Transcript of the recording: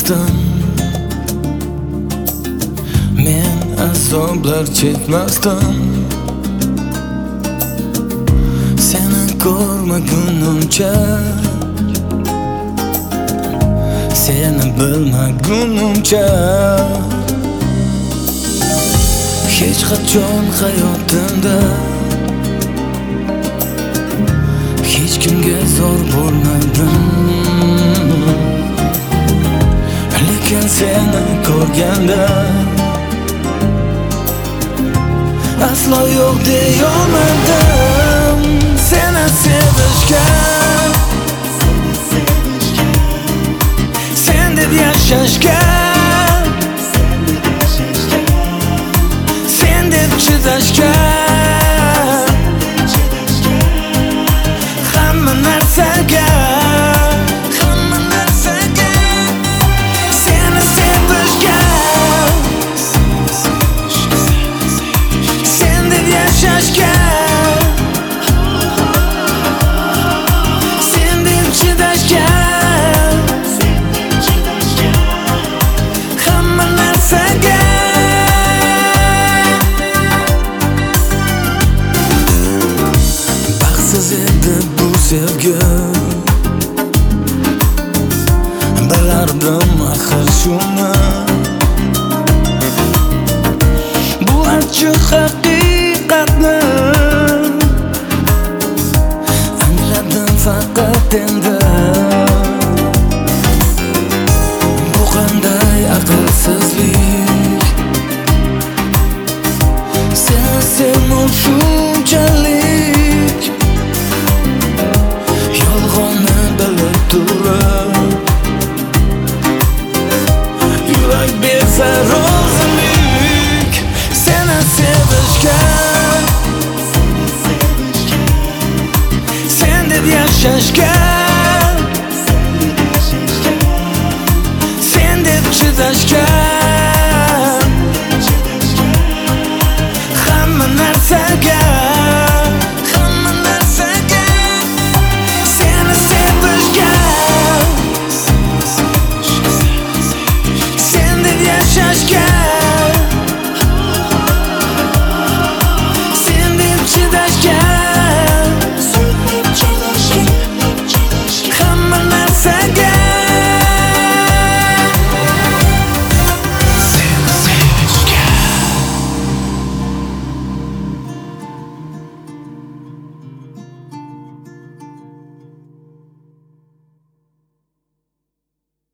chekmasdim, men azoblar chekmasdim. Seni ko'rmagunimcha, seni bilmagunimcha, hech qachon hayotimda hech kimga zor bo'lmadim. Lekin seni ko'rganda aslo yo'q deyolmadim. Seni sevishga, sen deb yashashga, sen deb chidashga, hamma narsaga, seni sevishga, sen deb yashashga, sen deb chidashga, hamma narsaga. Baxtsiz edi bu sevgi, bilardim axir shuni. Bu achchiq haqiqatni angladim faqat endi. Bu qanday aql